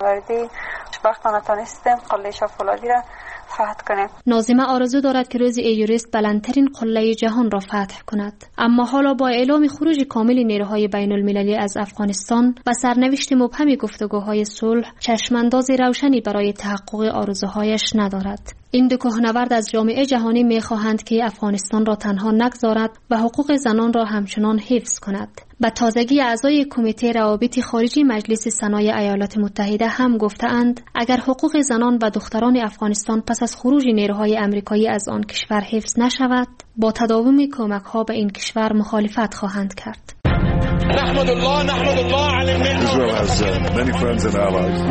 فولادی وقتا نتونستیم قله شاه فولادی را فتح کنیم. ناظمه آرزو دارد که روز ایورست بلندترین قله جهان را فتح کند، اما حالا با اعلام خروج کامل نیروهای بین المللی از افغانستان و سرنوشت مبهم گفتگوهای صلح چشمانداز روشنی برای تحقق آرزوهایش ندارد. این دو کوهنورد از جامعه جهانی می‌خواهند که افغانستان را تنها نگذارد و حقوق زنان را همچنان حفظ کند. به تازگی اعضای کمیته روابط خارجی مجلس سنای ایالات متحده هم گفتند اگر حقوق زنان و دختران افغانستان پس از خروج نیروهای آمریکایی از آن کشور حفظ نشود، با تداوم کمک‌ها به این کشور مخالفت خواهند کرد. نحمد الله علی المنة. Israel has many friends and allies.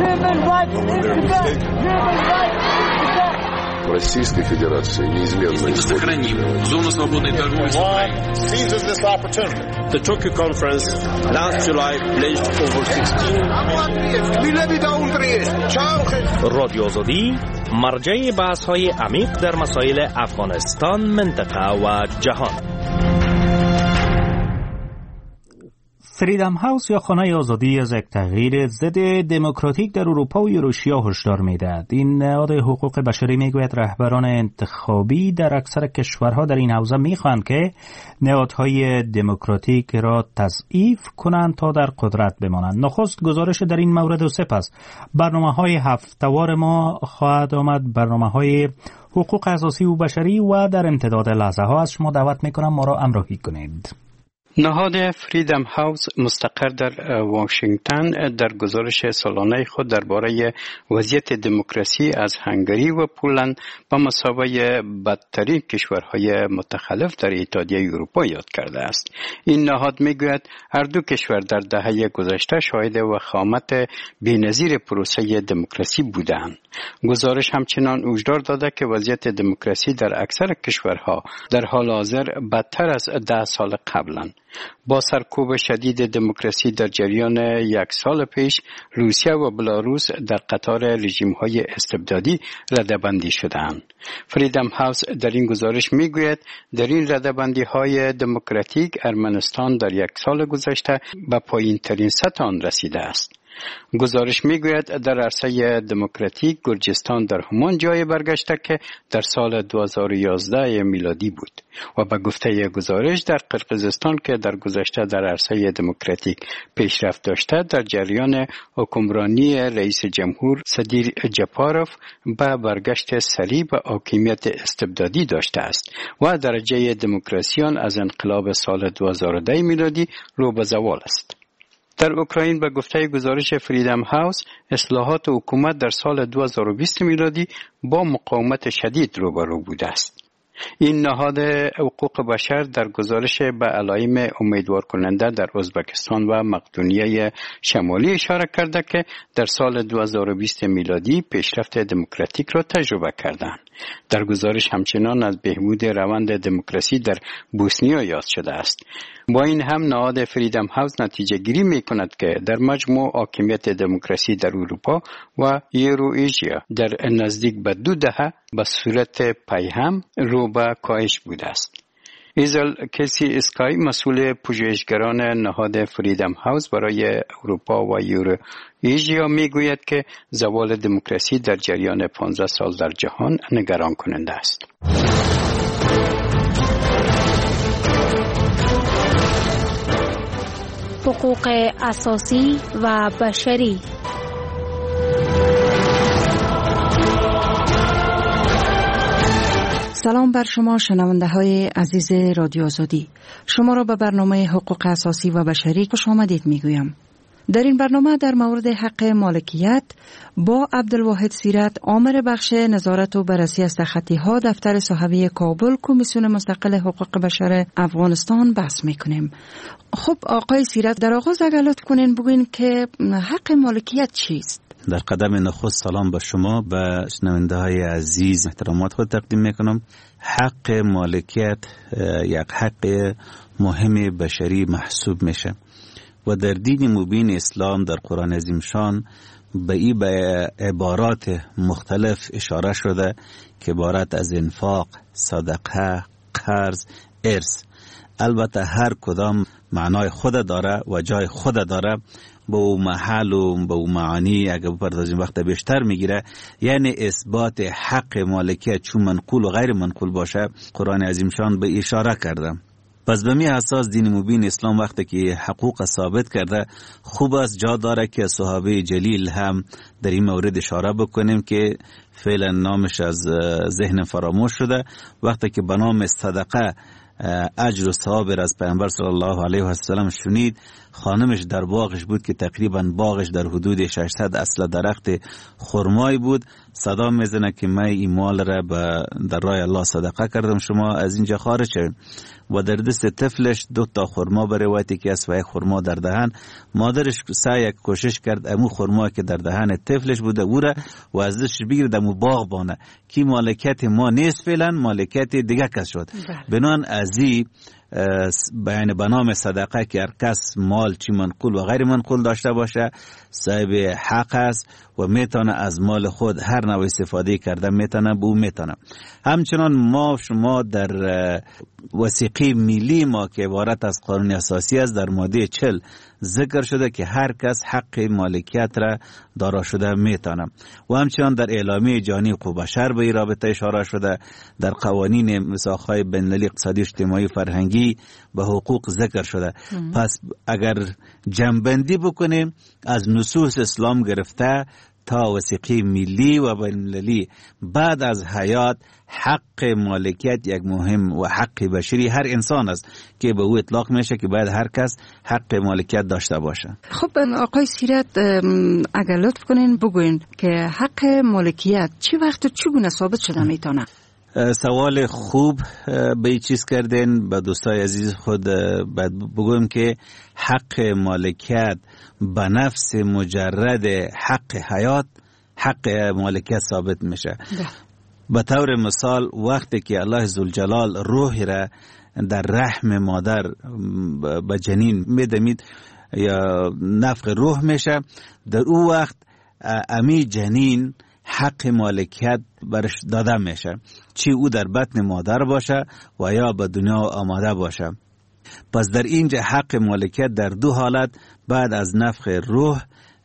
Российской Федерации неизменно сохраним зону свободной торговли с Украиной. Seizes this opportunity. The Tokyo conference last July pledged over 16. رادیو آزادی مرجع بحث‌های عمیق در مسائل افغانستان، منطقه و جهان. فریدم هاوس یا خانه آزادی از یک تغییر ضد دموکراتیک در اروپا و روسیه هشدار می‌دهد. این نهاد حقوق بشری میگوید رهبران انتخابی در اکثر کشورها در این حوزه میخواهند که نهادهای دموکراتیک را تضعیف کنند تا در قدرت بمانند. نخست گزارش در این مورد و سپس برنامه‌های هفته‌وار ما خواهد آمد، برنامه‌های حقوق اساسی و بشری، و در امتداد لحظه ها از شما دعوت میکنم ما را همراهی کنید. نهاد فریدم هاوس مستقر در واشنگتن در گزارش سالانه خود درباره وضعیت دموکراسی از هنگری و پولند به مثابه بدترین کشورهای متخلف در اتحادیه اروپا یاد کرده است. این نهاد میگوید هر دو کشور در دهه گذشته شاهد وخامت بی‌نظیر پروسه دموکراسی بودند. گزارش همچنان هشدار داده که وضعیت دموکراسی در اکثر کشورها در حال حاضر بدتر از 10 سال قبلند. با سرکوب شدید دموکراسی در جریان 1 سال پیش، روسیه و بلاروس در قطار رژیم‌های استبدادی رده‌بندی شدند. فریدم هاوس در این گزارش میگوید در این رده‌بندی‌های دموکراتیک ارمنستان در 1 سال گذشته به پایین‌ترین سطح آن رسیده است. گزارش میگوید در عرصه دموکراتیک گرجستان در همان جای برگشته که در سال 2011 میلادی بود و به گفته گزارش در قرقیزستان که در گذشته در عرصه دموکراتیک پیشرفت داشته در جریان حکمرانی رئیس جمهور سدیر جپاروف به برگشت سریع به حاکمیت استبدادی داشته است و درجه دموکراسی آن از انقلاب سال 2010 میلادی رو به زوال است. در اوکراین به گفته گزارش فریدم هاوس اصلاحات حکومت در سال 2020 میلادی با مقاومت شدید روبرو بوده است. این نهاد حقوق بشر در گزارش به علائم امیدوار کننده در ازبکستان و مقدونیه شمالی اشاره کرده که در سال 2020 میلادی پیشرفت دموکراتیک را تجربه کردند. در گزارش همچنان از بهبود روند دموکراسی در بوسنیا یاد شده است. با این هم نهاد فریدم هاوس نتیجه گیری می کند که در مجموع حاکمیت دموکراسی در اروپا و ایژیا در نزدیک به 2 دهه به صورت پیهم رو به کاهش بوده است. ایزل کسی اسکای مسئول پژوهشگران نهاد فریدم هاوس برای اروپا و ایژیا میگوید که زوال دموکراسی در جریان 15 سال در جهان نگران کننده است. حقوق اساسی و بشری. سلام بر شما شنونده های عزیز رادیو آزادی. شما را به برنامه حقوق اساسی و بشری خوش آمدید میگویم. در این برنامه در مورد حق مالکیت با عبدالواحد سیرت، آمر بخش نظارت و بررسی از تخطی‌ها دفتر صحابی کابل کمیسیون مستقل حقوق بشر افغانستان بحث میکنیم. خب آقای سیرت، در آغاز اگر لطف کنین بگوین که حق مالکیت چیست؟ در قدم نخست سلام به شما، به شنونده های عزیز احترامات خود تقدیم میکنم. حق مالکیت یک حق مهم بشری محسوب میشه و در دین مبین اسلام در قرآن عظیم شان به این عبارات مختلف اشاره شده که عبارت از انفاق، صدقه، قرض، ارث. البته هر کدام معنای خود داره و جای خود داره، با او محل و با او معانی اگر بپردازیم وقت بیشتر میگیره. یعنی اثبات حق مالکیت چون منقول و غیر منقول باشه قرآن عظیم شان به اشاره کرده. پس به می اساس دین مبین اسلام وقتی که حقوق ثابت کرده خوب است جا داره که صحابه جلیل هم در این مورد اشاره بکنیم که فعلا نامش از ذهن فراموش شده. وقتی که به نام صدقه اجر و ثواب از پیامبر صلی الله علیه و سلم شنید، خانمش در باغش بود که تقریبا باغش در حدود 600 اصل درخت خرمای بود. صدا میزنه که من این مال را در راه الله صدقه کردم، شما از اینجا خارج شوید. و در دست طفلش 2 خرما به روایتی که است و 1 خرما در دهن. مادرش سعی کوشش کرد امو خرما که در دهن طفلش بوده او را و از دستش بگیرد امو باغ بانه که مالکیت ما نیست، فعلا مالکیت دیگه کس شد. بنان ازی بیان به نام صدقه که هر کس مال چی منقول و غیر منقول داشته باشه صاحب حق است و میتونه از مال خود هر نوع استفاده کرده میتونه به او میتونه. همچنان ما شما در وثیقه ملی ما که عبارت از قانون اساسی است در ماده 40 ذکر شده که هر کس حق مالکیت را دارا شده میتونه و همچنان در اعلامیه جهانی حقوق بشر به این رابطه اشاره شده. در قوانین میثاق‌های بین‌المللی اقتصادی اجتماعی فرهنگی به حقوق ذکر شده. پس اگر جمع‌بندی بکنیم از نصوص اسلام گرفته تا وثیقه ملی و بین‌المللی بعد از حیات حق مالکیت یک مهم و حق بشری هر انسان است که به او اطلاق میشه که باید هر کس حق مالکیت داشته باشه. خب آقای سیرت اگر لطف کنین بگوین که حق مالکیت چی وقت و چگونه ثابت شده میتونه؟ سوال خوب به این چیز کردین. به دوستای عزیز خود بگویم که حق مالکیت به نفس مجرد حق حیات حق مالکیت ثابت میشه. به طور مثال وقتی که الله ذوالجلال روح را در رحم مادر به جنین میدمید یا نفخ روح میشه، در او وقت امی جنین حق مالکیت برش داده میشه، چی او در بطن مادر باشه و یا به دنیا آماده باشه. پس در اینجا حق مالکیت در 2 حالت بعد از نفخ روح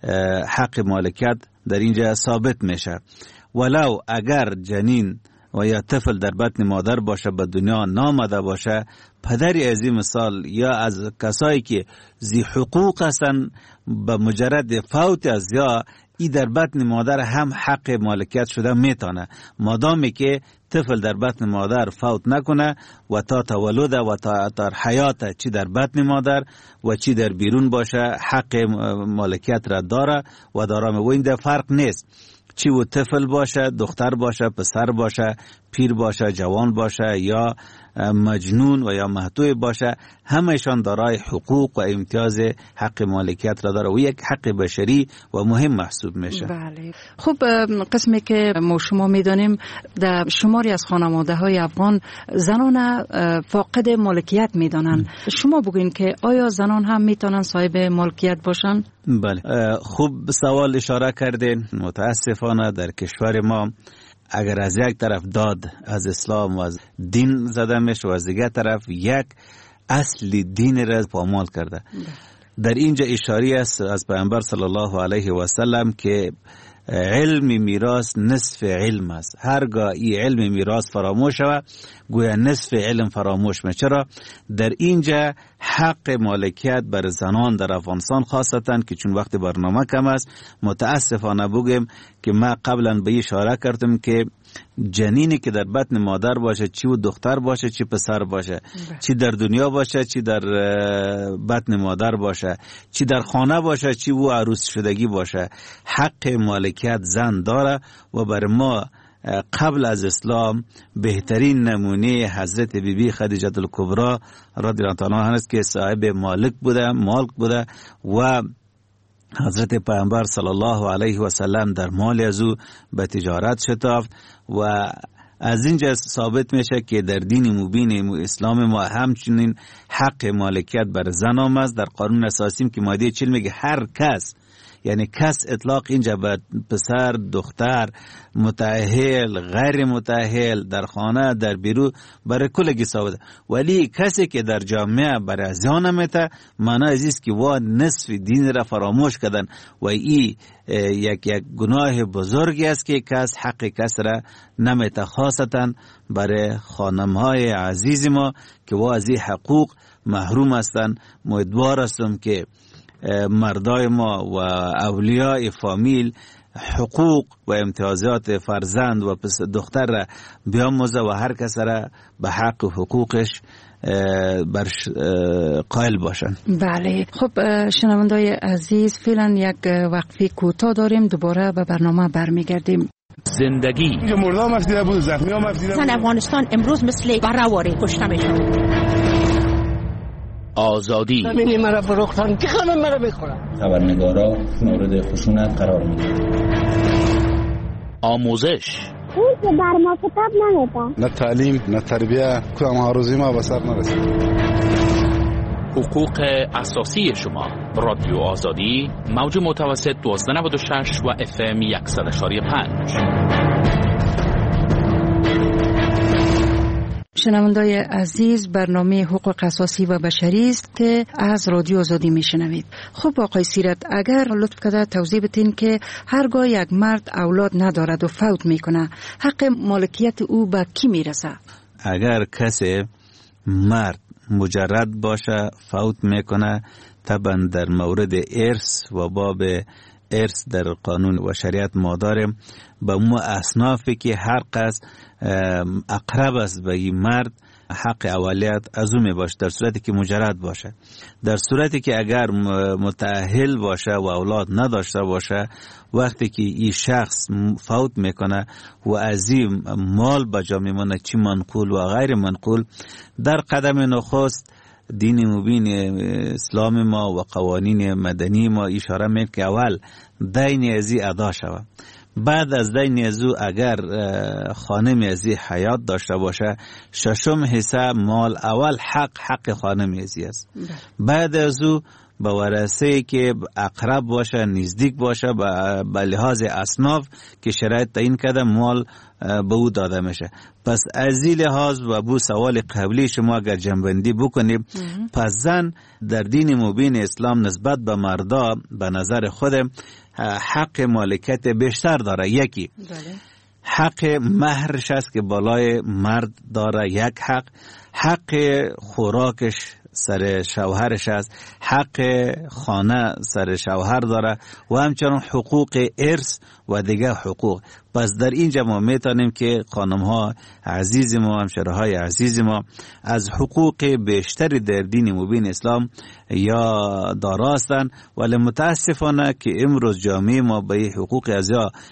حق مالکیت در اینجا ثابت میشه. ولو اگر جنین و یا طفل در بطن مادر باشه به دنیا نامده باشه، پدری از این مثال یا از کسایی که ذی حقوق هستن به مجرد فوت از یا ای در بطن مادر هم حق مالکیت شده میتونه، مادامی که طفل در بطن مادر فوت نکنه و تا تولد و تا حیات چی در بطن مادر و چی در بیرون باشه حق مالکیت را داره و دارم. و این در فرق نیست چی و طفل باشه، دختر باشه، پسر باشه، پیر باشه، جوان باشه یا مجنون و یا مهتوی باشه، همهشان دارای حقوق و امتیاز حق مالکیت را داره و یک حق بشری و مهم محسوب میشه. بله. خب قسمی که ما شما میدانیم در شماری از خانواده های افغان زنان فاقد مالکیت میدانن. شما بگوین که آیا زنان هم میتونن صاحب مالکیت باشن؟ بله، خوب سوال اشاره کردین. متاسفانه در کشور ما اگر از یک طرف داد از اسلام و از دین زده میشه و از دیگر طرف یک اصل دین را پامال کرده. در اینجا اشاره است از پیامبر صلی الله علیه و سلم که علم میراث نصف علم است. هرگاه این علم میراث فراموش شود گویا نصف علم فراموش میشه. چرا؟ در اینجا حق مالکیت بر زنان در افغانستان خاصتا که چون وقت برنامه کم است متاسفانه بگم که ما قبلا به اشاره کردم که جنینی که در بطن مادر باشه، چی و دختر باشه چی پسر باشه، چی در دنیا باشه چی در بطن مادر باشه، چی در خانه باشه چی و عروس شدگی باشه، حق مالکیت زن داره. و بر ما قبل از اسلام بهترین نمونه حضرت بیبی خدیجه الکبری رضی الله عنها است که صاحب مالک بوده و حضرت پیامبر صلی الله علیه و سلم در مال از او به تجارت شتافت و از اینجا ثابت میشه که در دین مبین اسلام ما همچنین حق مالکیت بر زن آمد. در قانون اساسی که ماده 40 میگه هر کس یعنی کس اطلاق اینجا به پسر دختر متأهل غیر متأهل در خانه در بیرون برای کلگی ثابته، ولی کسی که در جامعه برای زیان میته معنی ازیست که وا نصف دین را فراموش کردن و این یک گناه بزرگی است که کس حق کس را نمیته، خاصتا برای خانم‌های عزیز ما که وا از این حقوق محروم هستند. امیدوار هستم که مردای ما و اولیاء فامیل حقوق و امتیازات فرزند و دختر را بیاموزه و هر کس را به حق و حقوقش قائل باشن. بله، خب شنوندای عزیز، فعلا یک وقفه کوتاه داریم، دوباره به برنامه برمیگردیم. زندگی مردم مفیده بود، زخمی ها مفیده بود. افغانستان امروز مثل برآوری کشته میشن. آزادی زمینی مرا فروختن که خانم مرا بخورن. خبرنگارا مورد خشونت قرار میدن. آموزش اون که بر ما کتاب نمیدن، نه تعلیم نه تربیه، کدام آرزوی ما به سر نرسید. حقوق اساسی شما. رادیو آزادی، موج متوسط 1296 و FM 100.5. شنوندای عزیز، برنامه حقوق اساسی و بشری است که از رادیو آزادی میشنوید. خب آقای سیرت، اگر لطف کرده توضیح بدین که هرگاه یک مرد اولاد ندارد و فوت میکنه، حق مالکیت او به کی میرسه؟ اگر کسی مرد مجرد باشه فوت میکنه، طبعا در مورد ارث و باب ارث در قانون و شریعت ما داریم، به مو اصنافی که هر قصد اقرب است به این مرد حق اولیت از او می باشه، در صورتی که مجرد باشه. در صورتی که اگر متأهل باشه و اولاد نداشته باشه، وقتی که این شخص فوت میکنه و از این مال به جا میمونه، چی منقول و غیر منقول، در قدم نخست دین مبین اسلام ما و قوانین مدنی ما اشاره میکنه که اول دین ازی ادا شود. بعد از دین ازو اگر خانم ازی حیات داشته باشه، ششم حصه مال اول حق خانم ازی است. بعد ازو به ورثه که اقرب باشه، نزدیک باشه، به لحاظ اصناف که شرایط تعیین کرده مال به او داده میشه. پس از این لحاظ و بو سوال قبلی شما اگر جنبندی بکنیم، پس زن در دین مبین اسلام نسبت به مردا به نظر خودم حق مالکیت بیشتر داره. یکی حق مهرش است که بالای مرد داره، یک حق خوراکش سر شوهرش است، حق خانه سر شوهر داره و همچنان حقوق ارث و دیگه حقوق. پس در اینجا ما میتونیم که خانم ها عزیز ما، همشهره های عزیز ما از حقوق بیشتری در دین مبین اسلام یا دارا هستند، ولی متاسفانه که امروز جامعه ما به حقوق ازیا